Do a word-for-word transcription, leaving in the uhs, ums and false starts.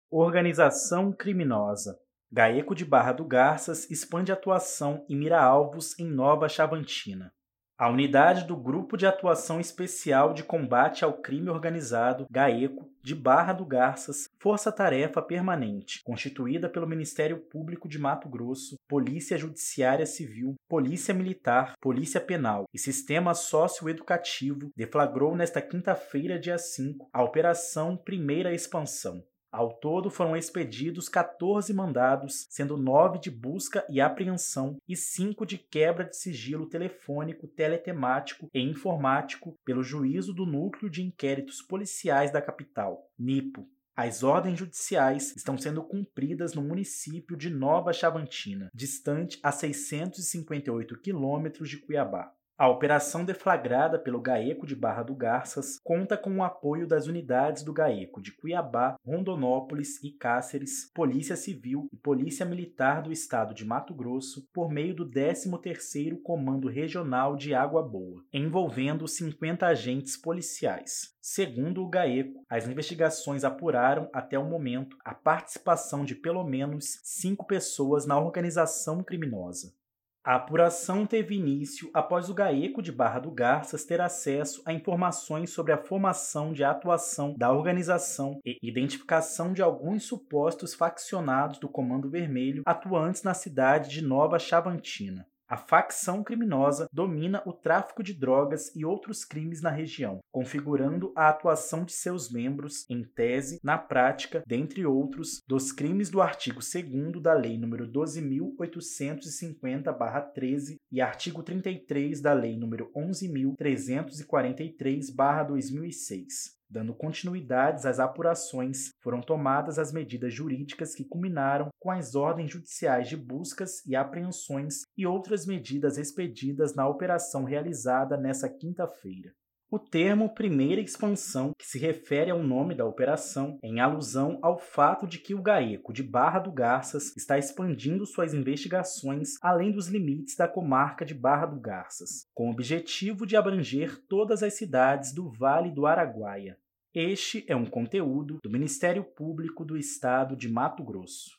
Organização criminosa. GAECO de Barra do Garças expande atuação e mira alvos em Nova Chavantina. A unidade do Grupo de Atuação Especial de Combate ao Crime Organizado, GAECO, de Barra do Garças, força-tarefa permanente, constituída pelo Ministério Público de Mato Grosso, Polícia Judiciária Civil, Polícia Militar, Polícia Penal e Sistema Socioeducativo, deflagrou nesta quinta-feira, dia cinco, a Operação Primeira Expansão. Ao todo, foram expedidos quatorze mandados, sendo nove de busca e apreensão e cinco de quebra de sigilo telefônico, teletemático e informático pelo Juízo do Núcleo de Inquéritos Policiais da capital, NIPO. As ordens judiciais estão sendo cumpridas no município de Nova Chavantina, distante a seiscentos e cinquenta e oito quilômetros de Cuiabá. A operação deflagrada pelo GAECO de Barra do Garças conta com o apoio das unidades do GAECO de Cuiabá, Rondonópolis e Cáceres, Polícia Civil e Polícia Militar do Estado de Mato Grosso, por meio do décimo terceiro Comando Regional de Água Boa, envolvendo cinquenta agentes policiais. Segundo o GAECO, as investigações apuraram, até o momento, a participação de pelo menos cinco pessoas na organização criminosa. A apuração teve início após o GAECO de Barra do Garças ter acesso a informações sobre a formação de atuação da organização e identificação de alguns supostos faccionados do Comando Vermelho atuantes na cidade de Nova Chavantina. A facção criminosa domina o tráfico de drogas e outros crimes na região, configurando a atuação de seus membros, em tese, na prática, dentre outros, dos crimes do artigo segundo da Lei nº doze mil oitocentos e cinquenta barra treze e artigo trinta e três da Lei nº onze mil trezentos e quarenta e três barra dois mil e seis. Dando continuidades às apurações, foram tomadas as medidas jurídicas que culminaram com as ordens judiciais de buscas e apreensões e outras medidas expedidas na operação realizada nesta quinta-feira. O termo Primeira Expansão, que se refere ao nome da operação, é em alusão ao fato de que o GAECO de Barra do Garças está expandindo suas investigações além dos limites da comarca de Barra do Garças, com o objetivo de abranger todas as cidades do Vale do Araguaia. Este é um conteúdo do Ministério Público do Estado de Mato Grosso.